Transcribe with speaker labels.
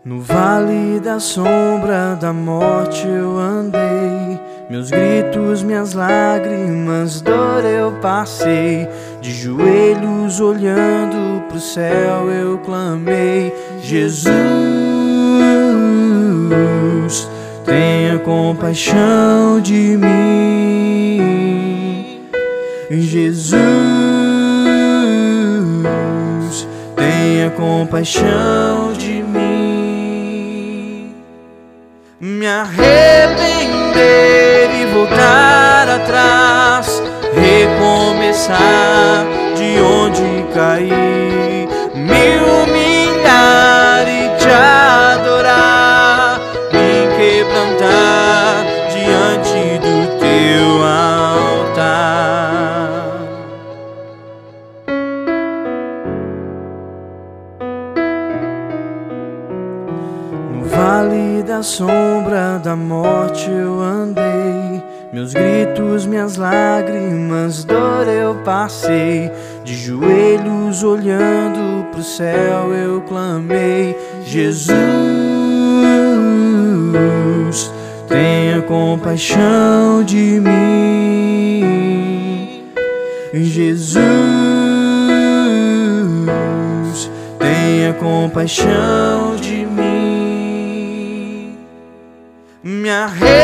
Speaker 1: No vale da sombra da morte eu andei, meus gritos, minhas lágrimas, dor eu passei. De joelhos olhando pro céu eu clamei: Jesus, tenha compaixão de mim. Jesus, tenha compaixão de mim. Me arrepender e voltar atrás, recomeçar de onde caí, me humilhar e te adorar, me quebrantar diante do teu altar. No vale da sombra da morte eu andei, meus gritos, minhas lágrimas, dor eu passei. De joelhos olhando pro céu eu clamei: Jesus, tenha compaixão de mim. Jesus, tenha compaixão de mim. Me